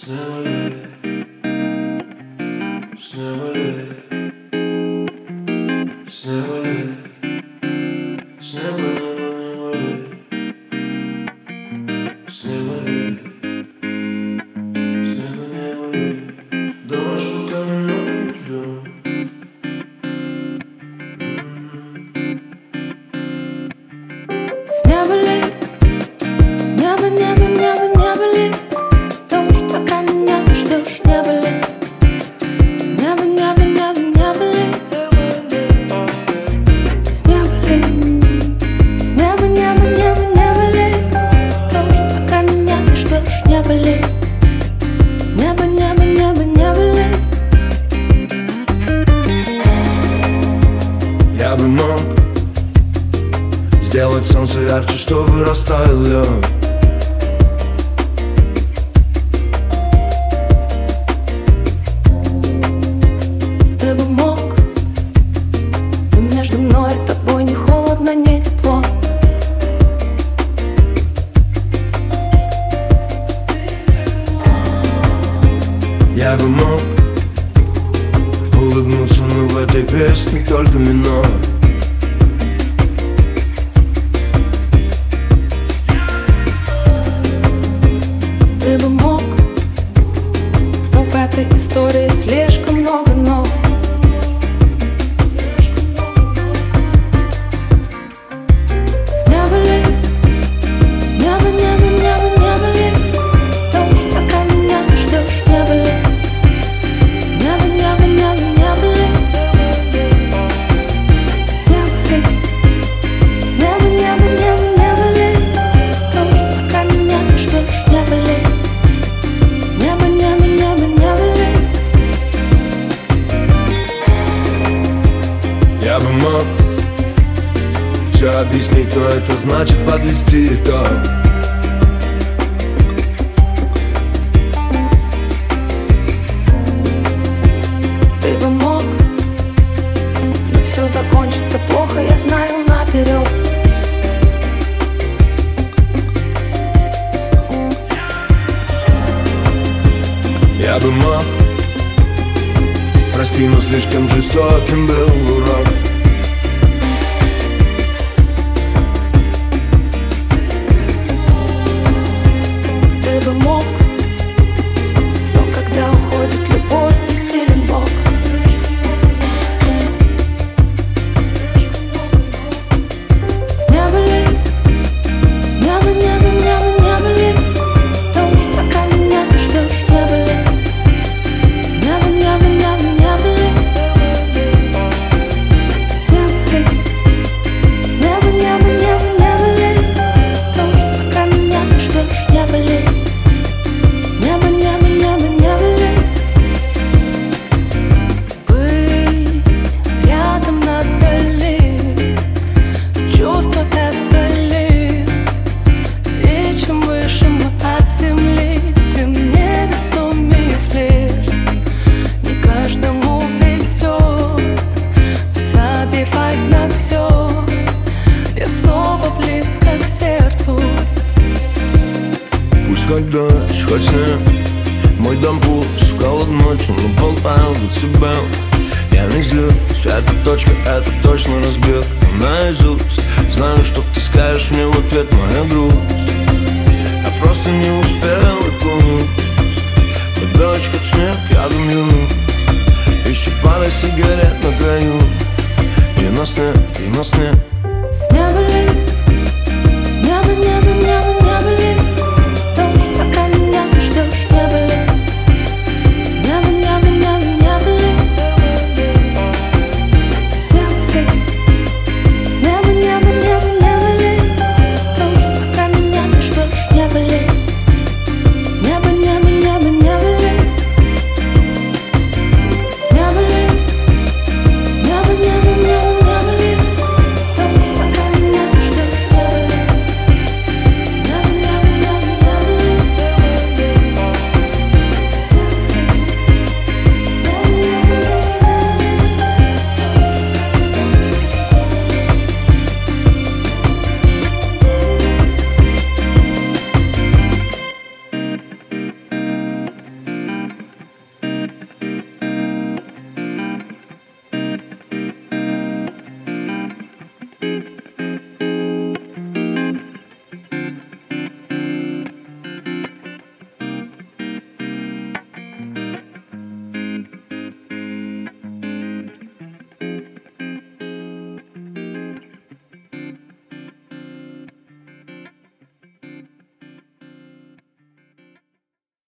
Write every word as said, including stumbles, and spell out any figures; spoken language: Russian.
С неба ли, с неба ли, с неба ли, с неба, неба, неба ли, с неба ли, с неба, неба ли, дождь руками ночь ждёт. С неба ли, с неба, неба, неба, неба ли, дождь, пока меня ты ждешь, неба ли, небо, небо, небо, неба ли, с неба ли, с неба, неба, неба, неба ли, дождь, пока меня ты ждешь, неба ли, небо, небо, небо, неба ли. Я бы мог сделать солнце ярче, чтобы растаял лед. Ты бы мог, но между мной и тобой не холодно, не тепло. Я бы мог улыбнуться, но в этой песне только минор. Ты бы мог, но в этой истории слишком много но. С неба ли, с неба, неба, неба, неба ли, дождь, пока меня ты ждешь, неба ли, небо, небо, небо, неба ли, с неба ли, с неба, неба, неба, неба ли, дождь, пока меня ты ждешь, неба ли. Небо, небо, небо, небо ли. Я бы мог все объяснить, но это значит подвести итог. Ты бы мог, но все закончится плохо, я знаю наперед. Я бы мог, прости, но слишком жестоким был урок. Ты бы мог, но когда уходит любовь, бессилен Бог. С неба ли, с неба, небо, небо, небо ли, дождь, пока меня ты ждешь, неба ли, небо, небо, небо, небо ли, с неба ли, с неба, небо, небо, небо ли, дождь, пока меня ты ждешь, неба ли, небо, небо, небо, небо ли. Быть рядом надали, чувство это лифт, и чем выше мы от земли, тем невесомее флирт. Не каждому везет забивать на все. Я снова близко к сердцу. Пусть хоть дождь, хоть снег, мой дом пуст, холод ночью, но болтаю до тебя. Я не злюсь, эта точка, это точно разбег наизусть. Знаю, что ты скажешь мне в ответ, моя грусть. Я просто не успел окунуть. Хоть дождь, хоть снег, я дымлю. Еще пара сигарет на краю. И на сне, и на сне. С неба ли,